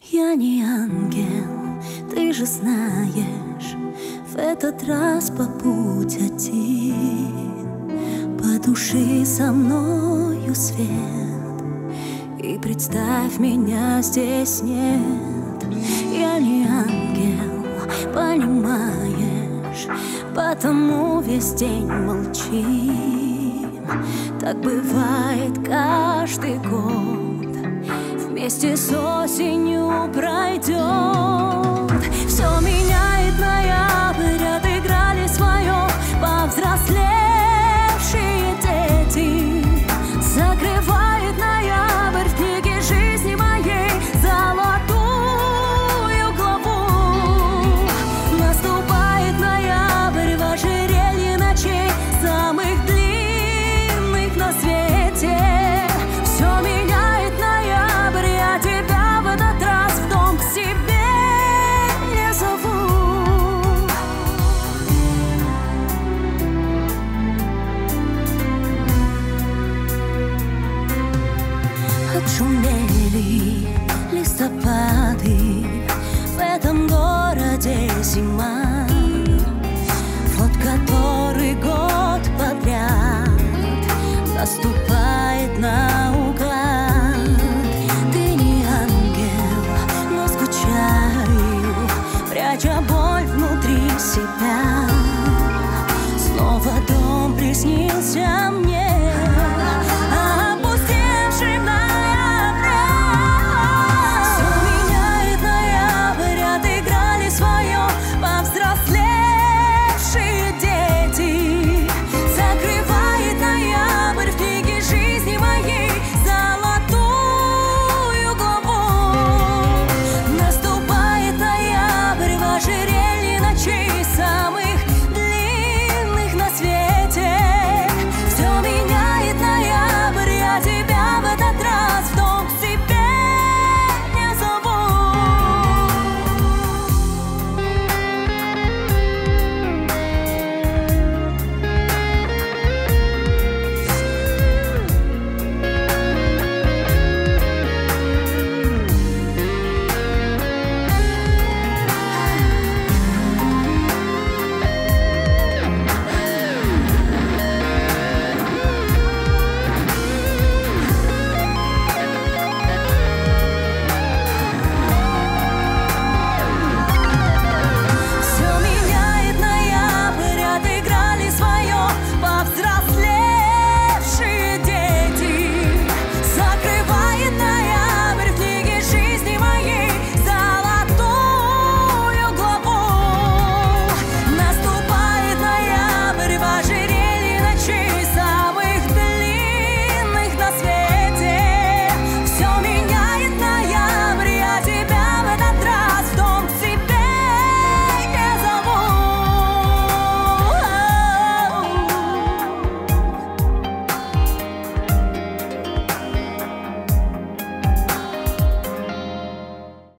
Я не ангел, ты же знаешь, в этот раз по путь один. Потуши со мною свет и представь, меня здесь нет. Я не ангел, понимаешь, потому весь день молчим. Так бывает каждый год, вместе с осенью пройдет. Все меняет ноябрь, отыграли свое повзрослевшие дети. Закрывает ноябрь в книге жизни моей золотую главу. Наступает ноябрь в ожерелье ночей, самых длинных на свете. Все меняет ноябрь, я тебя в этот раз в дом к себе не зову. Отшумели листопады, в этом городе зима. Вот который год подряд наступает наугад. Ты не ангел, но скучаю, пряча боль внутри себя. Снова дом приснился мне.